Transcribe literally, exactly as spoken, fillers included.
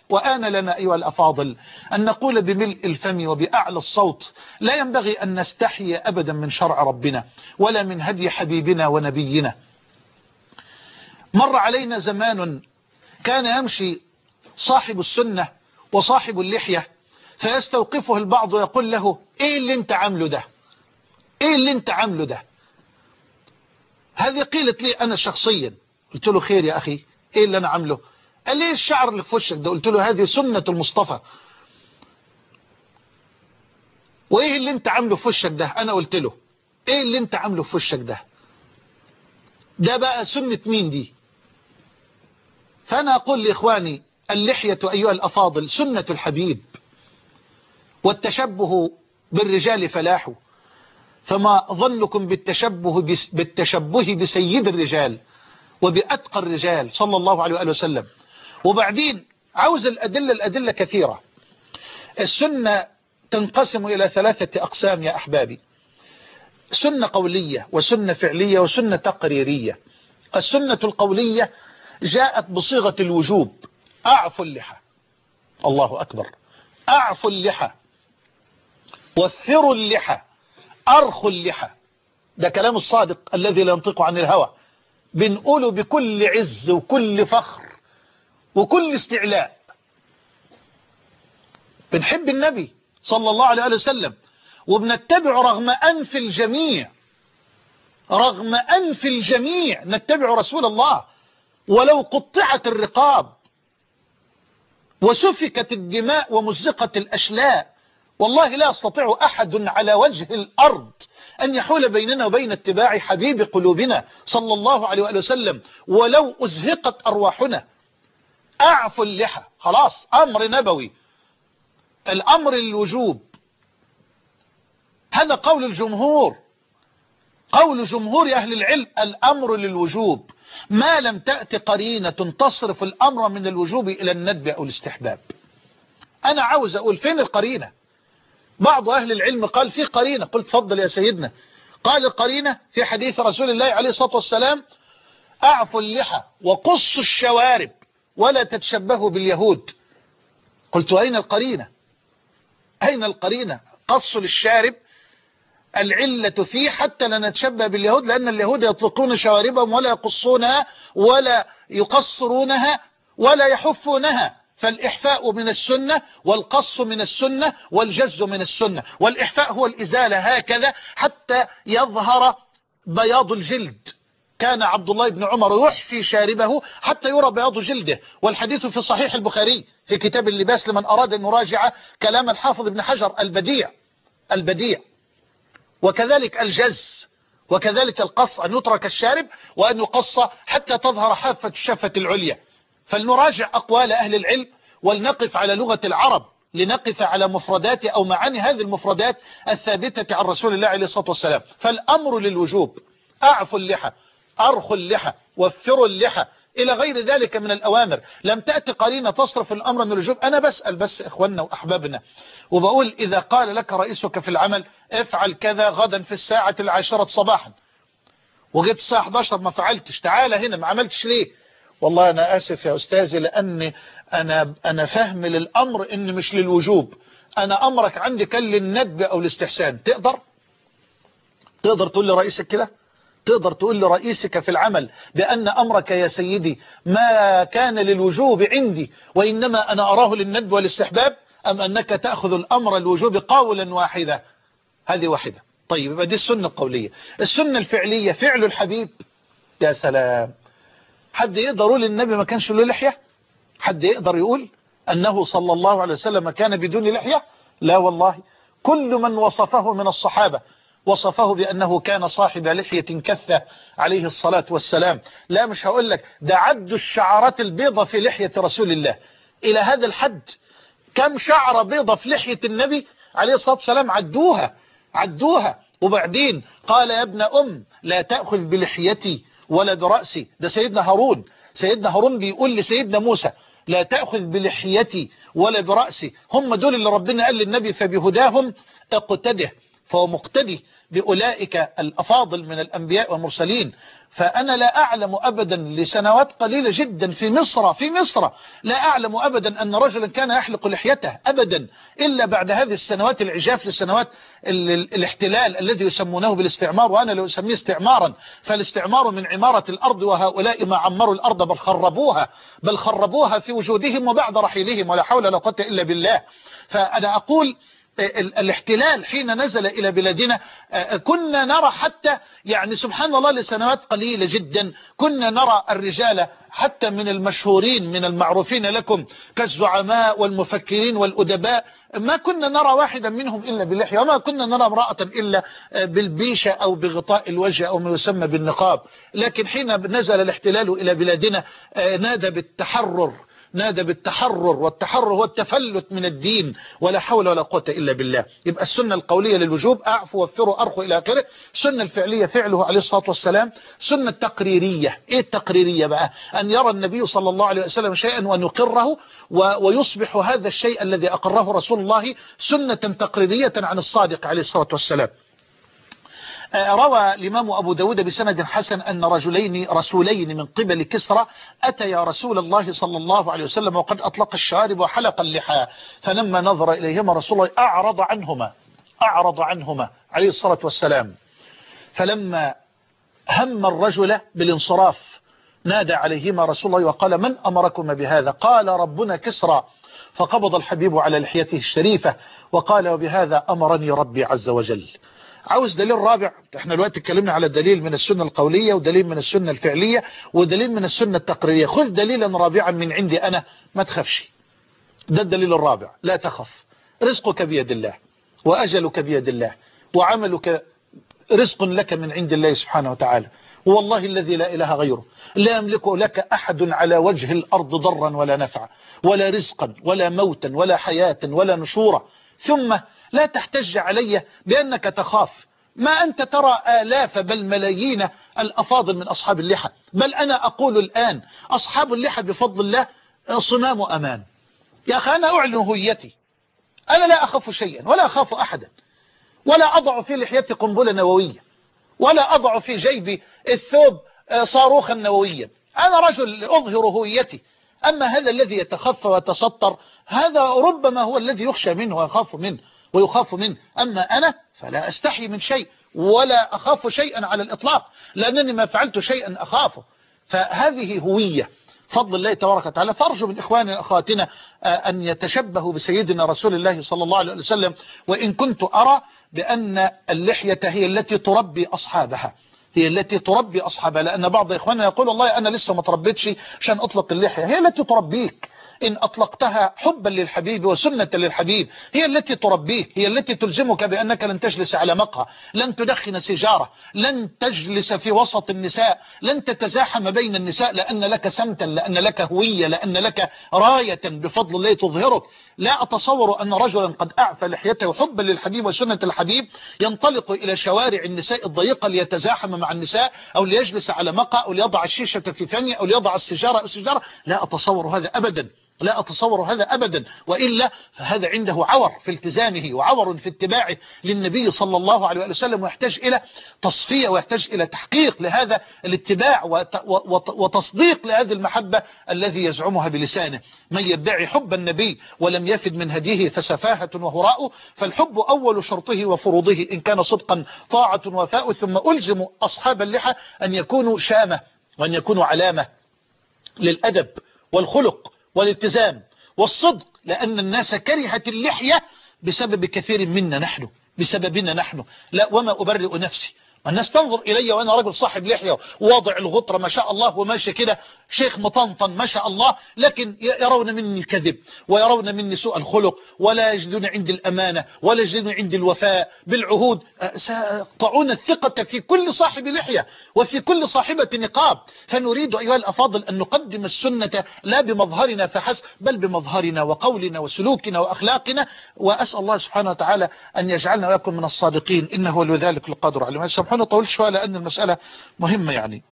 وآن لنا أيها الأفاضل أن نقول بملء الفم وبأعلى الصوت: لا ينبغي أن نستحي أبدا من شرع ربنا ولا من هدي حبيبنا ونبينا. مر علينا زمان كان يمشي صاحب السنة وصاحب اللحية فيستوقفه البعض ويقول له: ايه اللي انت عامله ده؟ ايه اللي انت عامله ده؟ هذه قيلت لي انا شخصيا. قلت له: خير يا اخي، ايه اللي انا عامله؟ قال لي: ايه الشعر اللي في وشك ده؟ قلت له: هذه سنة المصطفى. وايه اللي انت عامله في وشك ده؟ انا قلت له: ايه اللي انت عامله في وشك ده؟ ده بقى سنة مين دي؟ فانا اقول لاخواني: اللحية ايها الافاضل سنة الحبيب، والتشبه بالرجال فلاح، فما ظنكم بالتشبه بالتشبه بسيد الرجال وبأتقى الرجال صلى الله عليه وآله وسلم. وبعدين عاوز الأدلة الأدلة كثيرة. السنة تنقسم إلى ثلاثة أقسام يا أحبابي: سنة قولية وسنة فعلية وسنة تقريرية. السنة القولية جاءت بصيغة الوجوب: أعفوا اللحى. الله أكبر. أعفوا اللحى، وثروا اللحى، أرخوا اللحى. ده كلام الصادق الذي لا ينطق عن الهوى، بنقوله بكل عز وكل فخر وكل استعلاء. بنحب النبي صلى الله عليه وسلم وبنتبع رغم أنف الجميع، رغم أنف الجميع نتبع رسول الله، ولو قطعت الرقاب وسفكت الدماء ومزقت الأشلاء، والله لا يستطيع أحد على وجه الأرض أن يحول بيننا وبين اتباع حبيب قلوبنا صلى الله عليه وآله وسلم ولو أزهقت أرواحنا. أعفوا اللحى، خلاص أمر نبوي، الأمر للوجوب. هذا قول الجمهور، قول جمهور أهل العلم، الأمر للوجوب ما لم تأتي قرينة تصرف الأمر من الوجوب إلى الندب أو الاستحباب. أنا عاوز أقول فين القرينة؟ بعض أهل العلم قال في قرينة. قلت فضل يا سيدنا. قال القرينة في حديث رسول الله عليه الصلاة والسلام: أعفوا اللحى وقصوا الشوارب ولا تتشبهوا باليهود. قلت أين القرينة؟ أين القرينة؟ قصوا للشارب العلة فيه حتى لا نتشبه باليهود، لأن اليهود يطلقون شواربهم ولا يقصونها ولا يقصرونها ولا يحفونها. فالإحفاء من السنة والقص من السنة والجز من السنة. والإحفاء هو الإزالة هكذا حتى يظهر بياض الجلد. كان عبد الله بن عمر يحفي شاربه حتى يرى بياض جلده، والحديث في صحيح البخاري في كتاب اللباس لمن أراد أن يراجع كلام الحافظ ابن حجر البديع البديع. وكذلك الجز، وكذلك القص، أن يترك الشارب وأن يقص حتى تظهر حافة الشفة العليا. فلنراجع أقوال أهل العلم ولنقف على لغة العرب، لنقف على مفردات أو معاني هذه المفردات الثابتة عن رسول الله عليه الصلاة والسلام. فالأمر للوجوب: أعفوا اللحى، أرخوا اللحى، وفروا اللحى، إلى غير ذلك من الأوامر. لم تأتي قرينة تصرف الأمر من الوجوب. أنا بسأل بس إخواننا وأحبابنا وبقول: إذا قال لك رئيسك في العمل افعل كذا غدا في الساعة العاشرة صباحا، وجيت الساعة احدى عشر ما فعلتش، تعال هنا ما عملتش ليه؟ والله أنا آسف يا أستاذي، لأني أنا أنا فهم للأمر إن مش للوجوب، أنا أمرك عندي كان للندب أو الاستحسان. تقدر تقدر تقول لرئيسك كده؟ تقدر تقول لرئيسك في العمل بأن أمرك يا سيدي ما كان للوجوب عندي وإنما أنا أراه للندب والاستحباب، أم أنك تأخذ الأمر الوجوب قولا واحدة؟ هذه واحدة. طيب يبقى دي السنة القولية. السنة الفعلية: فعل الحبيب. يا سلام، حد يقدر يقول النبي ما كانش له لحية؟ حد يقدر يقول أنه صلى الله عليه وسلم كان بدون لحية؟ لا والله. كل من وصفه من الصحابة وصفه بأنه كان صاحب لحية كثة عليه الصلاة والسلام. لا مش هقول لك، ده عدوا الشعرات البيضة في لحية رسول الله إلى هذا الحد. كم شعرة بيضة في لحية النبي عليه الصلاة والسلام؟ عدوها عدوها. وبعدين قال: يا ابن أم لا تأخذ بلحيتي ولا برأسي. ده سيدنا هارون، سيدنا هارون بيقول لسيدنا موسى: لا تأخذ بلحيتي ولا برأسي. هم دول اللي ربنا قال للنبي: فبهداهم اقتده. فهو مقتدي بأولئك الأفاضل من الأنبياء والمرسلين. فأنا لا أعلم أبدا لسنوات قليلة جدا في مصر في مصر لا أعلم أبدا أن رجلا كان يحلق لحيته أبدا، إلا بعد هذه السنوات العجاف لسنوات الاحتلال الذي يسمونه بالاستعمار، وأنا لا أسميه استعمارا، فالاستعمار من عمارة الأرض، وهؤلاء ما عمروا الأرض بل خربوها بل خربوها في وجودهم وبعد رحيلهم، ولا حول ولا قوة إلا بالله. فأنا أقول الاحتلال حين نزل إلى بلادنا كنا نرى حتى يعني سبحان الله لسنوات قليلة جدا كنا نرى الرجال حتى من المشهورين من المعروفين لكم كالزعماء والمفكرين والأدباء، ما كنا نرى واحدا منهم إلا باللحية، وما كنا نرى امرأة إلا بالبيشة أو بغطاء الوجه أو ما يسمى بالنقاب. لكن حين نزل الاحتلال إلى بلادنا نادى بالتحرر نادى بالتحرر، والتحرر هو التفلت من الدين، ولا حول ولا قوة إلا بالله. يبقى السنة القولية للوجوب أعفو وفروا أرخوا إلى آخره، السنة الفعلية فعله عليه الصلاة والسلام، سنة تقريرية. إيه التقريرية بقى؟ أن يرى النبي صلى الله عليه وسلم شيئا وأن يقره ويصبح هذا الشيء الذي أقره رسول الله سنة تقريرية عن الصادق عليه الصلاة والسلام. روى الإمام أبو داود بسند حسن أن رجلين رسولين من قبل كسرى أتيا رسول الله صلى الله عليه وسلم وقد أطلق الشارب وحلق اللحى، فلما نظر إليهما رسول الله أعرض عنهما أعرض عنهما عليه الصلاة والسلام. فلما هم الرجل بالانصراف نادى عليهما رسول الله وقال من أمركما بهذا؟ قال ربنا كسرى. فقبض الحبيب على لحيته الشريفة وقال وبهذا أمرني ربي عز وجل. عاوز دليل رابع؟ احنا دلوقتي اتكلمنا على دليل من السنة القولية ودليل من السنة الفعلية ودليل من السنة التقريرية. خذ دليلا رابعا من عندي أنا، ما تخافش، ده الدليل الرابع، لا تخف. رزقك بيد الله وأجلك بيد الله وعملك رزق لك من عند الله سبحانه وتعالى، والله الذي لا إله غيره لا يملك لك أحد على وجه الأرض ضرا ولا نفعا ولا رزقا ولا موتا ولا حياة ولا نشورا. ثم لا تحتج علي بأنك تخاف، ما أنت ترى آلاف بل ملايين الأفاضل من أصحاب اللحى، بل أنا أقول الآن أصحاب اللحى بفضل الله صمام أمان. يا أخي أنا أعلن هويتي، أنا لا أخاف شيئا ولا أخاف أحدا، ولا أضع في لحيتي قنبلة نووية، ولا أضع في جيبي الثوب صاروخا نوويا. أنا رجل أظهر هويتي. أما هذا الذي يتخفى ويتستر هذا ربما هو الذي يخشى منه ويخاف منه ويخاف منه. أما أنا فلا أستحي من شيء ولا أخاف شيئا على الإطلاق، لأنني ما فعلت شيئا أخافه. فهذه هوية فضل الله تبارك وتعالى. فأرجو من إخواننا وأخواتنا أن يتشبهوا بسيدنا رسول الله صلى الله عليه وسلم، وإن كنت أرى بأن اللحية هي التي تربي أصحابها هي التي تربي أصحابها لأن بعض إخواننا يقول والله أنا لسه ما تربيتش عشان أطلق اللحية. هي التي تربيك إن أطلقتها حبا للحبيب وسنة للحبيب، هي التي تربيك، هي التي تلزمك بأنك لن تجلس على مقهى، لن تدخن سيجارة، لن تجلس في وسط النساء، لن تتزاحم بين النساء، لأن لك سمتا، لأن لك هوية، لأن لك راية بفضل الله تظهرك. لا أتصور أن رجلا قد أعفى لحيته حبا للحبيب وسنة الحبيب ينطلق إلى شوارع النساء الضيقة ليتزاحم مع النساء أو ليجلس على مقهى أو ليضع الشيشة في فمه أو ليضع السيجارة أو السيجارة. لا أتصور هذا أبدا، لا أتصور هذا أبدا، وإلا فهذا عنده عور في التزامه وعور في اتباعه للنبي صلى الله عليه وسلم، ويحتاج إلى تصفية ويحتاج إلى تحقيق لهذا الاتباع وتصديق لهذه المحبة الذي يزعمها بلسانه. من يدعي حب النبي ولم يفد من هديه فسفاهة وهراء، فالحب أول شرطه وفروضه إن كان صدقا طاعة وفاء. ثم ألزم أصحاب اللحى أن يكونوا شامة وأن يكونوا علامة للأدب والخلق والالتزام والصدق، لأن الناس كرهت اللحية بسبب كثير منا نحن، بسببنا نحن. لا، وما أبرئ نفسي، والناس تنظر إلي وأنا رجل صاحب لحية وواضع الغطرة ما شاء الله وماشي كده شيخ مطنطن ما شاء الله، لكن يرون مني الكذب ويرون مني سوء الخلق ولا يجدون عندي الأمانة ولا يجدون عندي الوفاء بالعهود. سيقطعون الثقة في كل صاحب لحية وفي كل صاحبة نقاب. فنريد أيها الأفاضل أن نقدم السنة لا بمظهرنا فحسب، بل بمظهرنا وقولنا وسلوكنا وأخلاقنا. وأسأل الله سبحانه وتعالى أن يجعلنا ويكون من الصادقين، إنه ولذلك القادر عليه. سبحانه طول شوية لأن المسألة مهمة يعني.